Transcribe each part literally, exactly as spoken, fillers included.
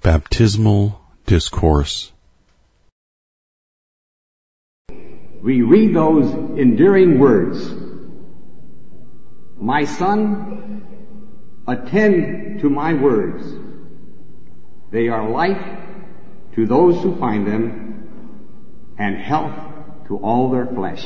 Baptismal Discourse. We read those endearing words, "My son, attend to my words. They are life to those who find them, and health to all their flesh."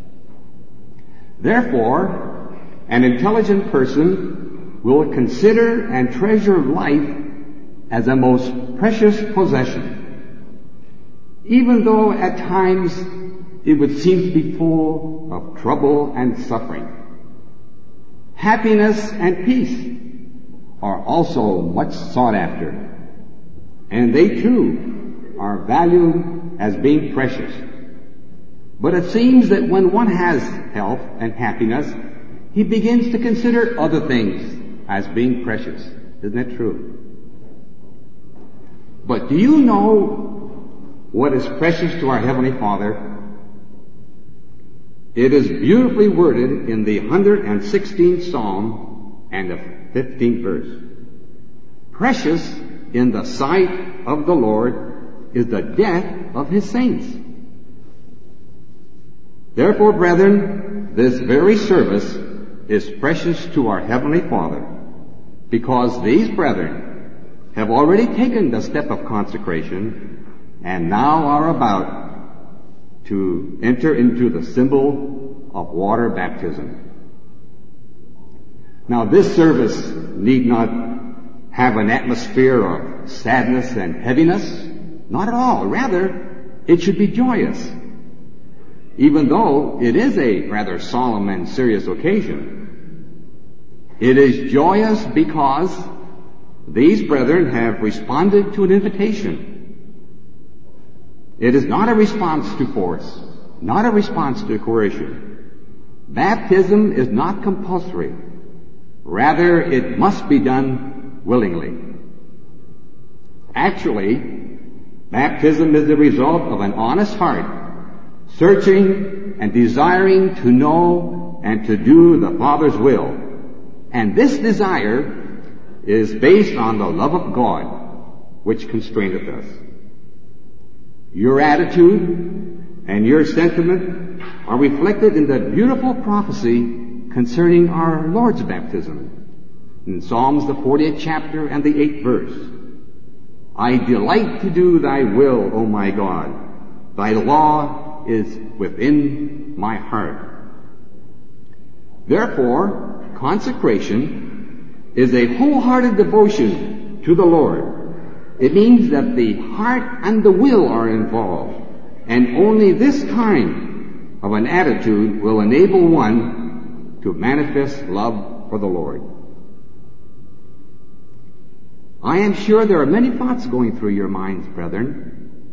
Therefore, an intelligent person will consider and treasure life as a most precious possession, even though at times it would seem to be full of trouble and suffering. Happiness and peace are also much sought after, and they too are valued as being precious. But it seems that when one has health and happiness, he begins to consider other things as being precious. Isn't that true? But do you know what is precious to our Heavenly Father? It is beautifully worded in the one hundred sixteenth Psalm and the fifteenth verse. "Precious in the sight of the Lord is the death of His saints." Therefore, brethren, this very service is precious to our Heavenly Father, because these brethren have already taken the step of consecration and now are about to enter into the symbol of water baptism. Now, this service need not have an atmosphere of sadness and heaviness. Not at all. Rather, it should be joyous, even though it is a rather solemn and serious occasion. It is joyous because these brethren have responded to an invitation. It is not a response to force, not a response to coercion. Baptism is not compulsory. Rather, it must be done willingly. Actually, baptism is the result of an honest heart, searching and desiring to know and to do the Father's will. And this desire is based on the love of God, which constraineth us. Your attitude and your sentiment are reflected in the beautiful prophecy concerning our Lord's baptism in Psalms, the fortieth chapter and the eighth verse. "I delight to do thy will, O my God. Thy law is within my heart." Therefore, consecration is a wholehearted devotion to the Lord. It means that the heart and the will are involved, and only this kind of an attitude will enable one to manifest love for the Lord. I am sure there are many thoughts going through your minds, brethren,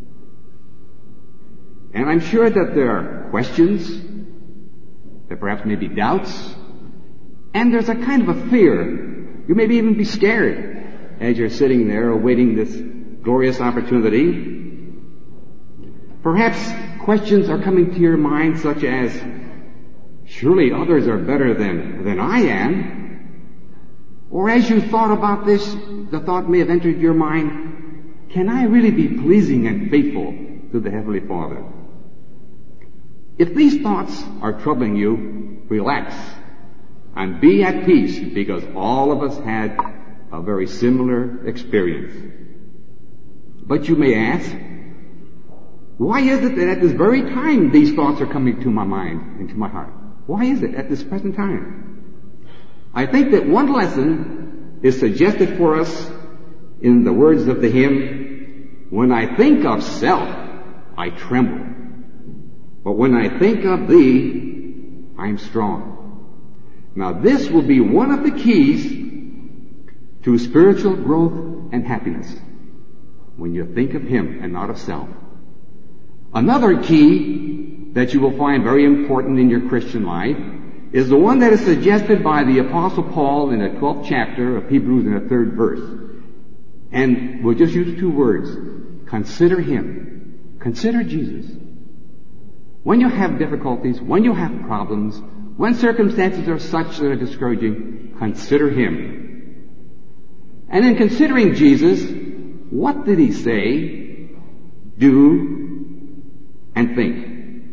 and I'm sure that there are questions, there perhaps may be doubts, and there's a kind of a fear. You may even be scared as you're sitting there awaiting this glorious opportunity. Perhaps questions are coming to your mind such as, surely others are better than, than I am. Or as you thought about this, the thought may have entered your mind, can I really be pleasing and faithful to the Heavenly Father? If these thoughts are troubling you, relax and be at peace, because all of us had a very similar experience. But you may ask, why is it that at this very time these thoughts are coming to my mind and to my heart? Why is it at this present time? I think that one lesson is suggested for us in the words of the hymn, "When I think of self, I tremble. But when I think of thee, I'm strong." Now this will be one of the keys to spiritual growth and happiness, when you think of Him and not of self. Another key that you will find very important in your Christian life is the one that is suggested by the Apostle Paul in the twelfth chapter of Hebrews in the third verse. And we'll just use two words. Consider Him. Consider Jesus. When you have difficulties, when you have problems, when circumstances are such that are discouraging, consider Him. And in considering Jesus, What did he say, do, and think?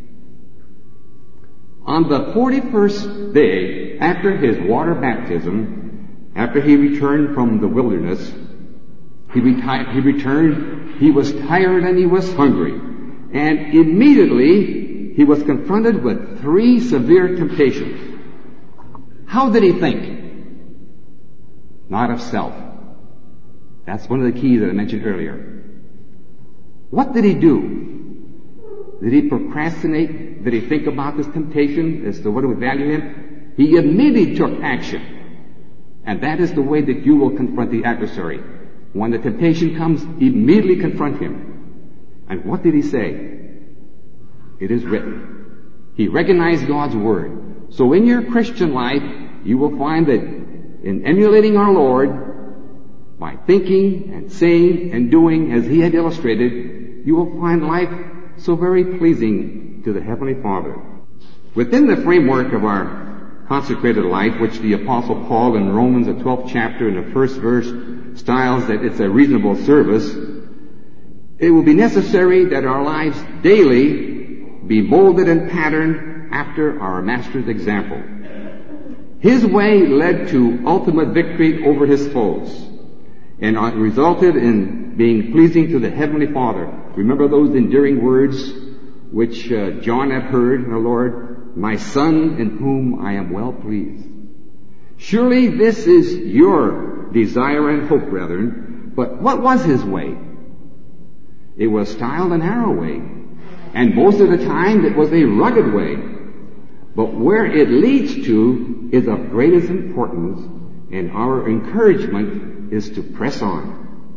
On the forty-first day after his water baptism, after he returned from the wilderness, he, reti- he returned, he was tired and he was hungry. And immediately he was confronted with three severe temptations. How did he think? Not of self. That's one of the keys that I mentioned earlier. What did he do? Did he procrastinate? Did he think about this temptation as to what it would value him? He immediately took action. And that is the way that you will confront the adversary. When the temptation comes, immediately confront him. And what did he say? It is written. He recognized God's Word. So in your Christian life, you will find that in emulating our Lord, by thinking and saying and doing as He had illustrated, you will find life so very pleasing to the Heavenly Father. Within the framework of our consecrated life, which the Apostle Paul in Romans, the twelfth chapter, in the first verse, styles that it's a reasonable service, it will be necessary that our lives daily be molded and patterned after our Master's example. His way led to ultimate victory over his foes and resulted in being pleasing to the Heavenly Father. Remember those endearing words which uh, John had heard from the Lord, "My Son in whom I am well pleased." Surely this is your desire and hope, brethren. But what was his way? It was styled a narrow way. And most of the time it was a rugged way. But where it leads to is of greatest importance, and our encouragement is to press on.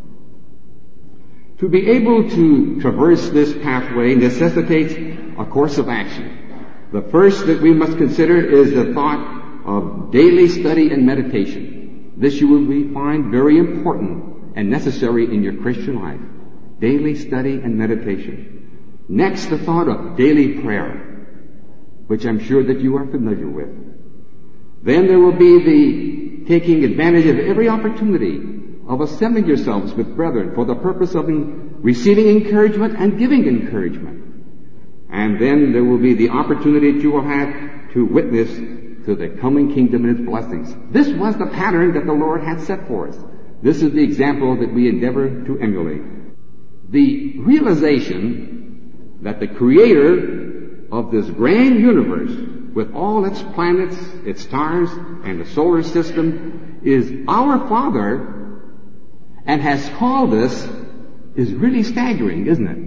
To be able to traverse this pathway necessitates a course of action. The first that we must consider is the thought of daily study and meditation. This you will find very important and necessary in your Christian life. Daily study and meditation. Next, the thought of daily prayer, which I'm sure that you are familiar with. Then there will be the taking advantage of every opportunity of assembling yourselves with brethren for the purpose of receiving encouragement and giving encouragement. And then there will be the opportunity that you will have to witness to the coming kingdom and its blessings. This was the pattern that the Lord had set for us. This is the example that we endeavor to emulate. The realization that the Creator of this grand universe, with all its planets, its stars, and the solar system, is our Father and has called us, is really staggering, isn't it?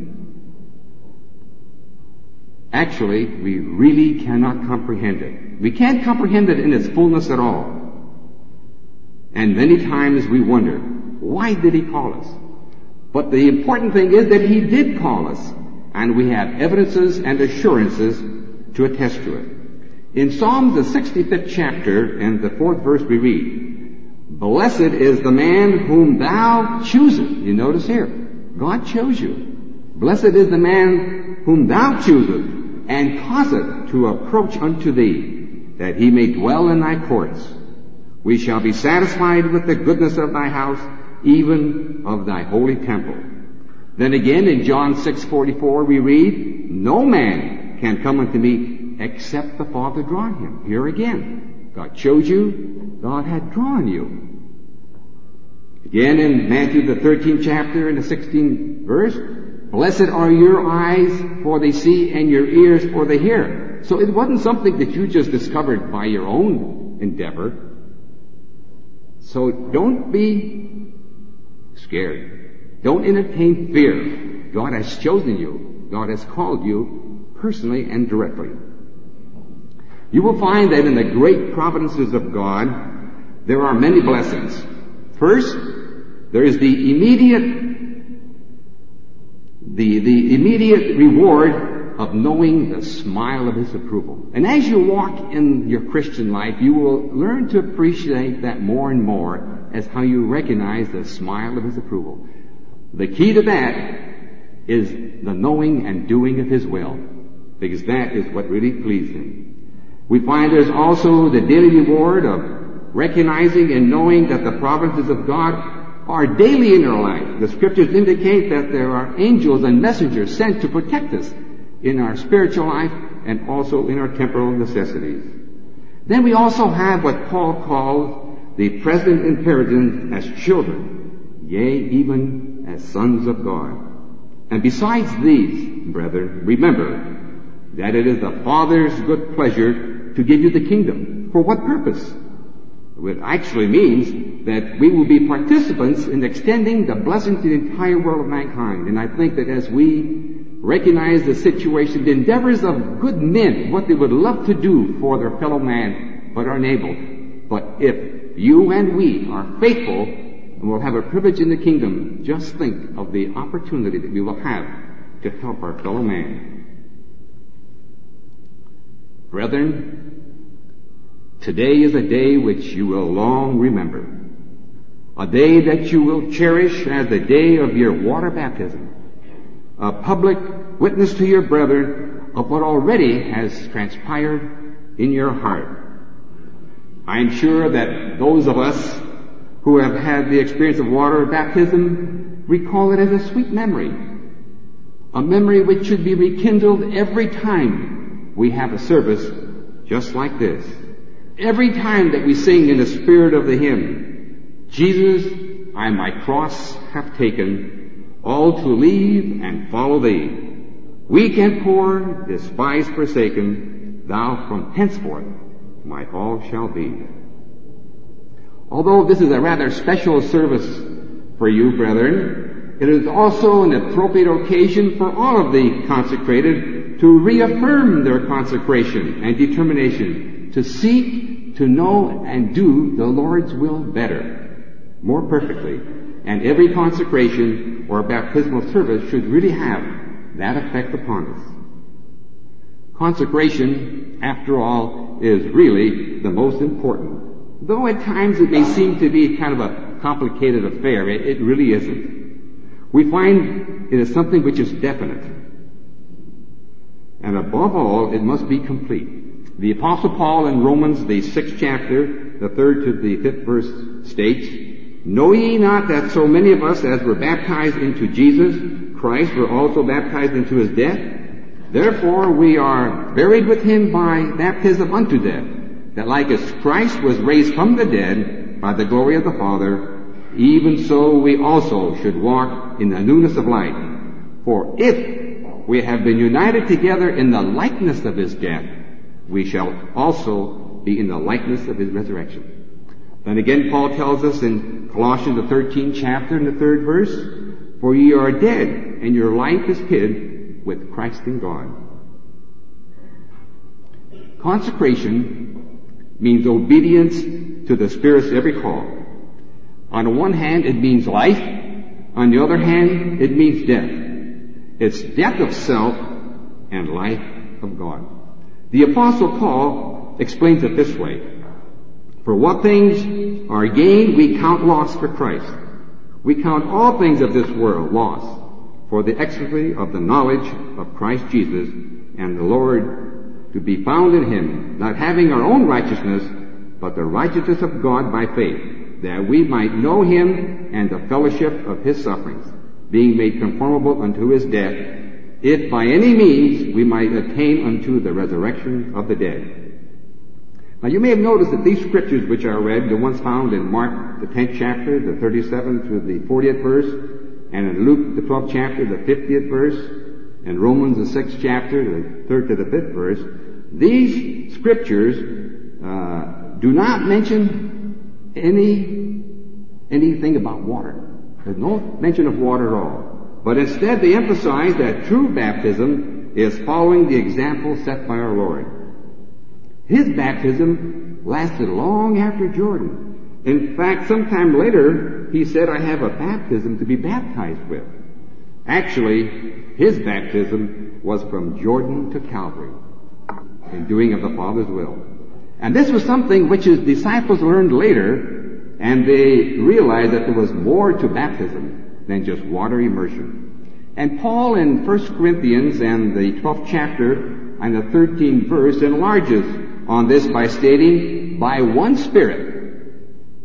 Actually, we really cannot comprehend it. We can't comprehend it in its fullness at all. And many times we wonder, why did He call us? But the important thing is that He did call us, and we have evidences and assurances to attest to it. In Psalms, the sixty-fifth chapter, and the fourth verse we read, "Blessed is the man whom thou choosest." You notice here, God chose you. "Blessed is the man whom thou choosest, and causeth to approach unto thee, that he may dwell in thy courts. We shall be satisfied with the goodness of thy house, even of thy holy temple." Then again in John six forty-four we read, "No man can come unto me except the Father draw him." Here again, God chose you, God had drawn you. Again in Matthew the thirteenth chapter and the sixteenth verse, "Blessed are your eyes, for they see, and your ears, for they hear." So it wasn't something that you just discovered by your own endeavor. So don't be scared. Don't entertain fear. God has chosen you. God has called you personally and directly. You will find that in the great providences of God, there are many blessings. First, there is the immediate The, the immediate reward of knowing the smile of His approval. And as you walk in your Christian life, you will learn to appreciate that more and more as how you recognize the smile of His approval. The key to that is the knowing and doing of His will, because that is what really pleased Him. We find there's also the daily reward of recognizing and knowing that the providences of God are daily in our life. The scriptures indicate that there are angels and messengers sent to protect us in our spiritual life and also in our temporal necessities. Then we also have what Paul calls the present inheritance as children, yea, even as sons of God. And besides these, brethren, remember that it is the Father's good pleasure to give you the kingdom. For what purpose? It actually means that we will be participants in extending the blessing to the entire world of mankind. And I think that as we recognize the situation, the endeavors of good men, what they would love to do for their fellow man, but are unable. But if you and we are faithful and will have a privilege in the kingdom, just think of the opportunity that we will have to help our fellow man. Brethren, today is a day which you will long remember. A day that you will cherish as the day of your water baptism. A public witness to your brethren of what already has transpired in your heart. I am sure that those of us who have had the experience of water baptism recall it as a sweet memory. A memory which should be rekindled every time we have a service just like this. Every time that we sing in the spirit of the hymn, Jesus, I my cross have taken, all to leave and follow thee. Weak and poor, despised, forsaken, thou from henceforth my all shall be. Although this is a rather special service for you, brethren, it is also an appropriate occasion for all of the consecrated to reaffirm their consecration and determination to seek, to know, and do the Lord's will better, more perfectly. And every consecration or baptismal service should really have that effect upon us. Consecration, after all, is really the most important. Though at times it may seem to be kind of a complicated affair, it, it really isn't. We find it is something which is definite. And above all, it must be complete. The Apostle Paul in Romans, the sixth chapter, the third to the fifth verse states, Know ye not that so many of us as were baptized into Jesus Christ were also baptized into his death? Therefore we are buried with him by baptism unto death, that like as Christ was raised from the dead by the glory of the Father, even so we also should walk in the newness of life. For if we have been united together in the likeness of his death, we shall also be in the likeness of his resurrection. Then again Paul tells us in Colossians the thirteenth chapter in the third verse, For ye are dead, and your life is hid with Christ in God. Consecration means obedience to the Spirit's every call. On the one hand, it means life. On the other hand, it means death. It's death of self and life of God. The Apostle Paul explains it this way. For what things are gained, we count loss for Christ. We count all things of this world loss for the excellency of the knowledge of Christ Jesus and the Lord, to be found in him, not having our own righteousness, but the righteousness of God by faith, that we might know him and the fellowship of his sufferings, being made conformable unto his death, if by any means we might attain unto the resurrection of the dead. Now you may have noticed that these scriptures which I read, the ones found in Mark the tenth chapter, the thirty-seventh through the fortieth verse, and in Luke the twelfth chapter, the fiftieth verse, and Romans the sixth chapter, the third to the fifth verse, these scriptures uh, do not mention any anything about water. There's no mention of water at all. But instead they emphasize that true baptism is following the example set by our Lord. His baptism lasted long after Jordan. In fact, sometime later, he said, I have a baptism to be baptized with. Actually, his baptism was from Jordan to Calvary, in doing of the Father's will. And this was something which his disciples learned later, and they realized that there was more to baptism than just water immersion. And Paul in First Corinthians and the twelfth chapter and the thirteenth verse enlarges on this by stating, by one Spirit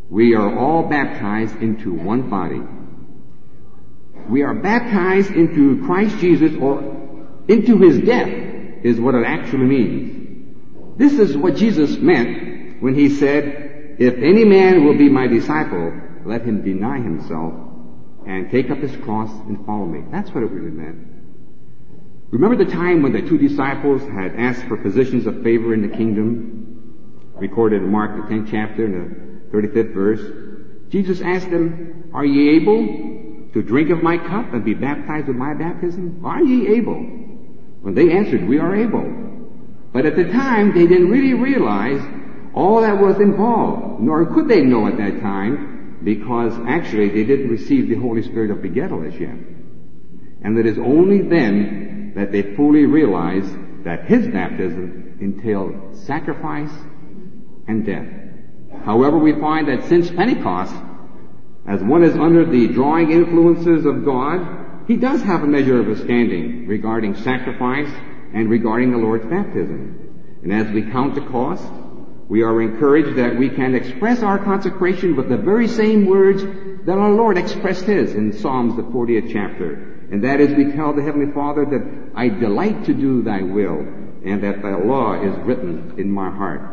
we are all baptized into one body. We are baptized into Christ Jesus, or into his death, is what it actually means. This is what Jesus meant when he said, if any man will be my disciple, let him deny himself and take up his cross and follow me. That's what it really meant. Remember the time when the two disciples had asked for positions of favor in the kingdom? Recorded in Mark, the tenth chapter, in the thirty-fifth verse. Jesus asked them, are ye able to drink of my cup and be baptized with my baptism? Are ye able? When they answered, we are able. But at the time, they didn't really realize all that was involved, nor could they know at that time, because actually they didn't receive the Holy Spirit of begettal as yet. And it is only then that they fully realized that his baptism entailed sacrifice and death. However, we find that since Pentecost, as one is under the drawing influences of God, he does have a measure of understanding regarding sacrifice and regarding the Lord's baptism. And as we count the cost, we are encouraged that we can express our consecration with the very same words that our Lord expressed his in Psalms, the fortieth chapter. And that is, we tell the Heavenly Father that I delight to do thy will, and that thy law is written in my heart.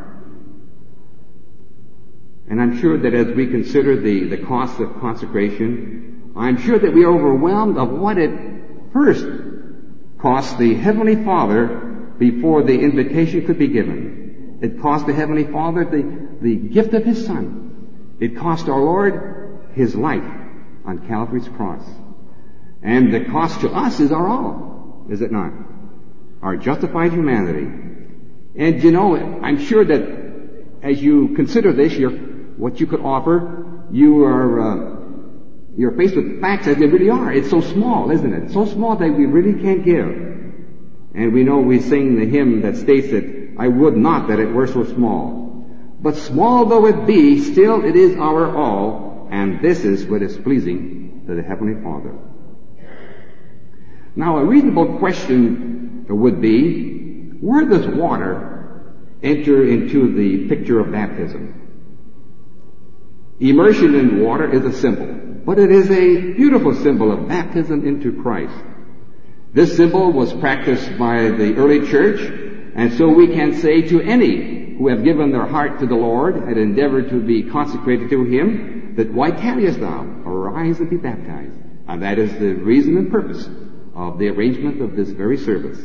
And I'm sure that as we consider the, the cost of consecration, I'm sure that we are overwhelmed of what it first cost the Heavenly Father before the invitation could be given. It cost the Heavenly Father the, the gift of his Son. It cost our Lord his life on Calvary's cross. And the cost to us is our all, is it not? Our justified humanity. And you know, I'm sure that as you consider this, you're, what you could offer, you are uh, you're faced with facts as they really are. It's so small, isn't it? So small that we really can't give. And we know we sing the hymn that states that I would not that it were so small. But small though it be, still it is our all, and this is what is pleasing to the Heavenly Father. Now, a reasonable question would be, where does water enter into the picture of baptism? Immersion in water is a symbol, but it is a beautiful symbol of baptism into Christ. This symbol was practiced by the early church, and so we can say to any who have given their heart to the Lord and endeavored to be consecrated to him, that why tarriest thou? Arise and be baptized. And that is the reason and purpose of the arrangement of this very service.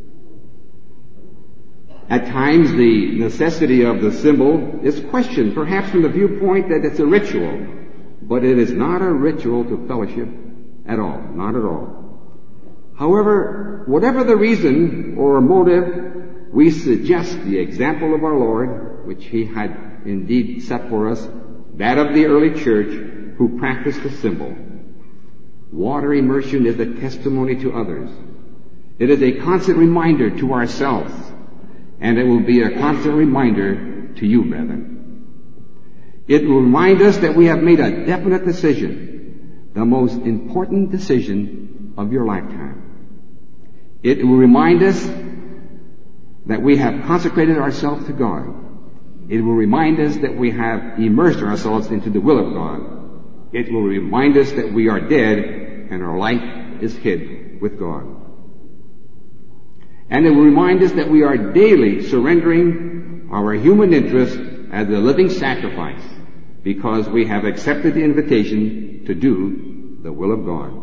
At times, the necessity of the symbol is questioned, perhaps from the viewpoint that it's a ritual, but it is not a ritual to fellowship at all, not at all. However, whatever the reason or motive, we suggest the example of our Lord, which he had indeed set for us, that of the early church who practiced the symbol. Water immersion is a testimony to others. It is a constant reminder to ourselves, and it will be a constant reminder to you, brethren. It will remind us that we have made a definite decision, the most important decision of your lifetime. It will remind us that we have consecrated ourselves to God. It will remind us that we have immersed ourselves into the will of God. It will remind us that we are dead and our life is hid with God. And it will remind us that we are daily surrendering our human interest as a living sacrifice because we have accepted the invitation to do the will of God.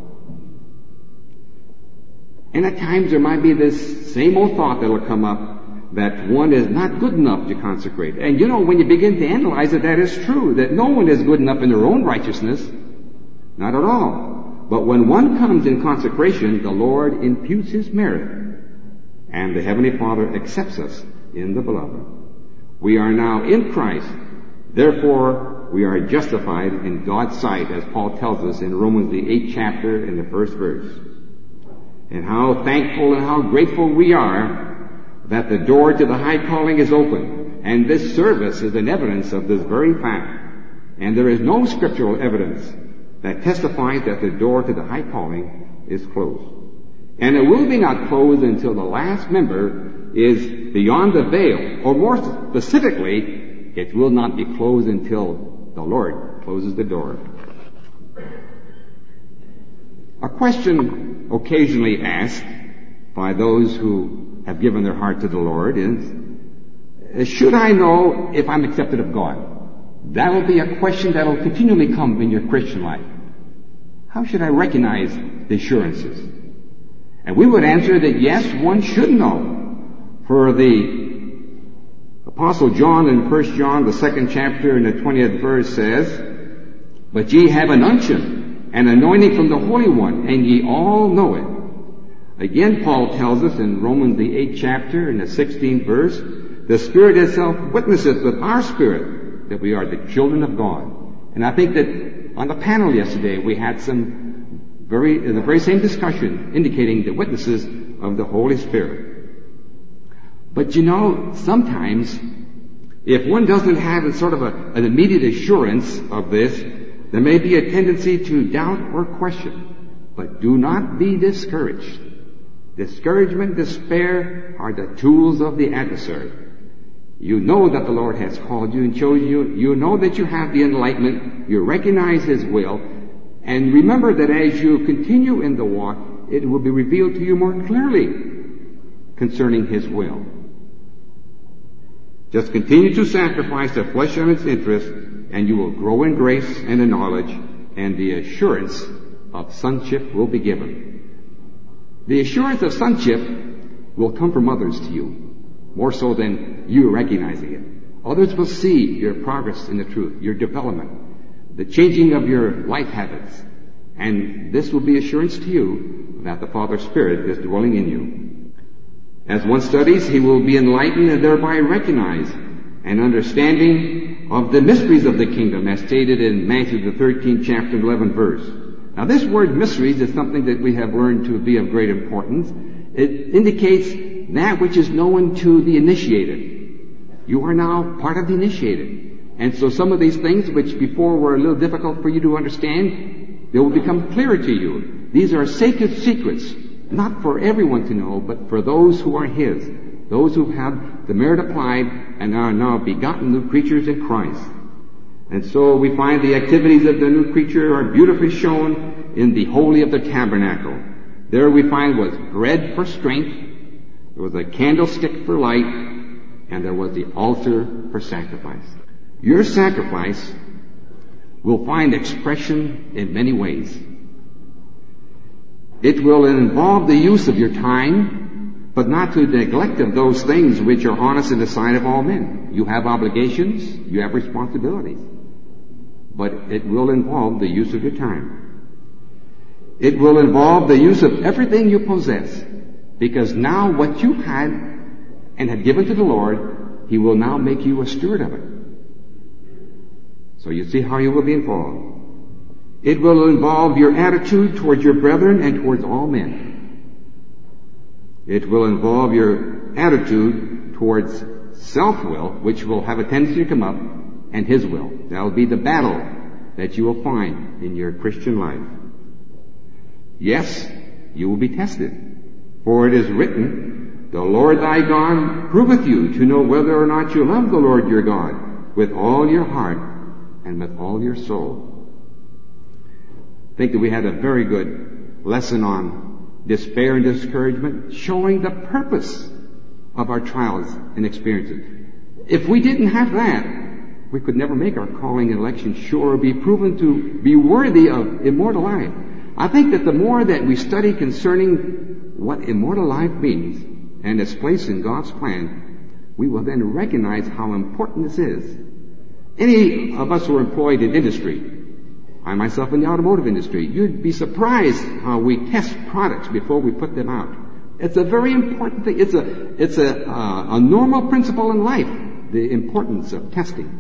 And at times there might be this same old thought that will come up that one is not good enough to consecrate. And you know, when you begin to analyze it, that is true, that no one is good enough in their own righteousness. Not at all. But when one comes in consecration, the Lord imputes his merit, and the Heavenly Father accepts us in the Beloved. We are now in Christ. Therefore, we are justified in God's sight, as Paul tells us in Romans the eighth chapter in the first verse. And how thankful and how grateful we are that the door to the high calling is open. And this service is an evidence of this very fact. And there is no scriptural evidence that testifies that the door to the high calling is closed. And it will be not closed until the last member is beyond the veil, or more specifically, it will not be closed until the Lord closes the door. A question occasionally asked by those who have given their heart to the Lord is, should I know if I'm accepted of God? That will be a question that will continually come in your Christian life. How should I recognize the assurances? And we would answer that yes, one should know. For the Apostle John in First John, the second chapter and the twentieth verse says, but ye have an unction, an anointing from the Holy One, and ye all know it. Again, Paul tells us in Romans the eighth chapter and the sixteenth verse, the Spirit itself witnesseth with our spirit that we are the children of God. And I think that on the panel yesterday we had some very, the very same discussion indicating the witnesses of the Holy Spirit. But you know, sometimes if one doesn't have a sort of a, an immediate assurance of this, there may be a tendency to doubt or question. But do not be discouraged. Discouragement, despair are the tools of the adversary. You know that the Lord has called you and chosen you. You know that you have the enlightenment. You recognize His will. And remember that as you continue in the walk, it will be revealed to you more clearly concerning His will. Just continue to sacrifice the flesh and its interest, and you will grow in grace and in knowledge, and the assurance of sonship will be given. The assurance of sonship will come from others to you, more so than you recognizing it. Others will see your progress in the truth, your development, the changing of your life habits, and this will be assurance to you that the Father Spirit is dwelling in you. As one studies, he will be enlightened and thereby recognize an understanding of the mysteries of the kingdom, as stated in Matthew the thirteenth chapter, eleventh verse. Now, this word mysteries is something that we have learned to be of great importance. It indicates that which is known to the initiated. You are now part of the initiated. And so some of these things which before were a little difficult for you to understand, they will become clearer to you. These are sacred secrets, not for everyone to know, but for those who are His, those who have the merit applied and are now begotten new creatures in Christ. And so we find the activities of the new creature are beautifully shown in the Holy of the Tabernacle. There we find was bread for strength, there was a candlestick for light, and there was the altar for sacrifice. Your sacrifice will find expression in many ways. It will involve the use of your time, but not to the neglect of those things which are honest in the sight of all men. You have obligations, you have responsibilities, but it will involve the use of your time. It will involve the use of everything you possess, because now what you had and had given to the Lord, He will now make you a steward of it. So you see how you will be involved. It will involve your attitude towards your brethren and towards all men. It will involve your attitude towards self-will, which will have a tendency to come up, and His will. That will be the battle that you will find in your Christian life. Yes, you will be tested. For it is written, the Lord thy God proveth you to know whether or not you love the Lord your God with all your heart and with all your soul. I think that we had a very good lesson on despair and discouragement, showing the purpose of our trials and experiences. If we didn't have that, we could never make our calling and election sure or be proven to be worthy of immortal life. I think that the more that we study concerning what immortal life means and its place in God's plan, we will then recognize how important this is. Any of us who are employed in industry, I myself in the automotive industry, you'd be surprised how we test products before we put them out. It's a very important thing. It's a, it's a, uh, a normal principle in life, the importance of testing.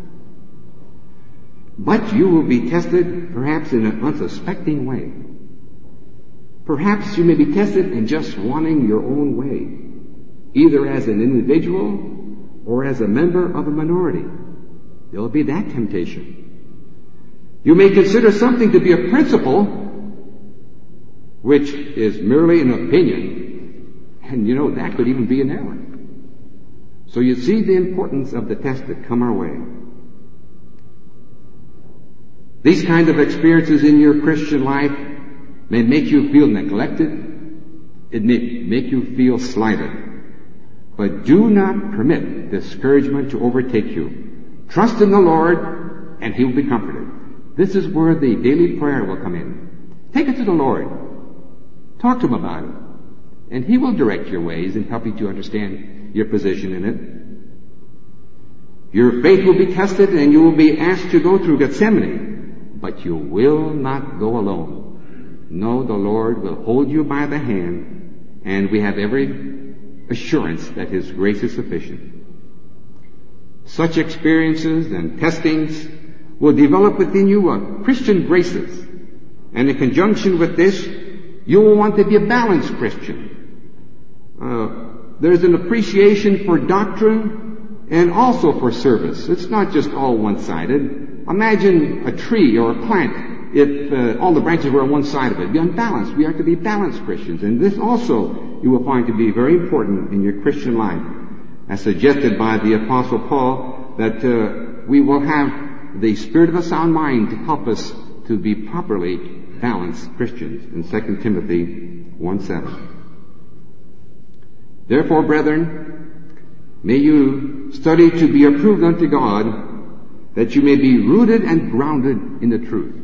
But you will be tested perhaps in an unsuspecting way. Perhaps you may be tested in just wanting your own way, either as an individual or as a member of a minority. There will be that temptation. You may consider something to be a principle, which is merely an opinion, and you know that could even be an error. So you see the importance of the tests that come our way. These kind of experiences in your Christian life may make you feel neglected. It may make you feel slighted. But do not permit discouragement to overtake you. Trust in the Lord, and He will be comforted. This is where the daily prayer will come in. Take it to the Lord. Talk to Him about it. And He will direct your ways and help you to understand your position in it. Your faith will be tested, and you will be asked to go through Gethsemane. But you will not go alone. No, the Lord will hold you by the hand, and we have every assurance that His grace is sufficient. Such experiences and testings will develop within you a Christian graces. And in conjunction with this, you will want to be a balanced Christian. Uh, there's an appreciation for doctrine and also for service. It's not just all one-sided. Imagine a tree or a plant. If uh, all the branches were on one side of it, it'd be unbalanced. We are to be balanced Christians. And this also you will find to be very important in your Christian life, as suggested by the Apostle Paul, that uh, we will have the spirit of a sound mind to help us to be properly balanced Christians in Second Timothy one seven. Therefore, brethren, may you study to be approved unto God, that you may be rooted and grounded in the truth.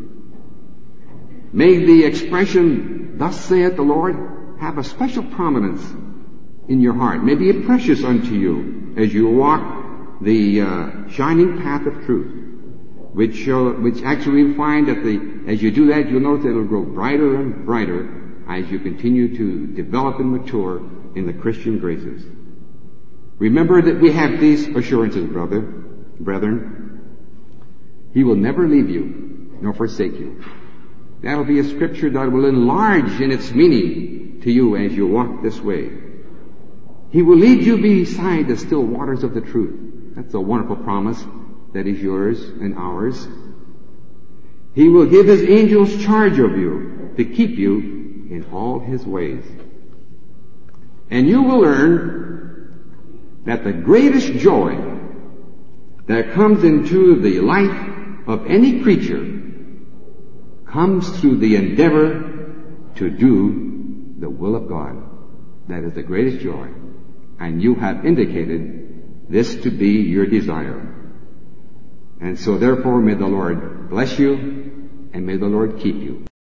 May the expression, "Thus saith the Lord," have a special prominence in your heart. May be precious unto you as you walk the uh, shining path of truth, which uh, which actually you find that the as you do that, you'll notice that it'll grow brighter and brighter as you continue to develop and mature in the Christian graces. Remember that we have these assurances, brother, brethren. He will never leave you nor forsake you. That'll be a scripture that will enlarge in its meaning to you as you walk this way. He will lead you beside the still waters of the truth. That's a wonderful promise that is yours and ours. He will give His angels charge of you to keep you in all His ways. And you will learn that the greatest joy that comes into the life of any creature comes through the endeavor to do the will of God. That is the greatest joy. And you have indicated this to be your desire. And so therefore may the Lord bless you, and may the Lord keep you.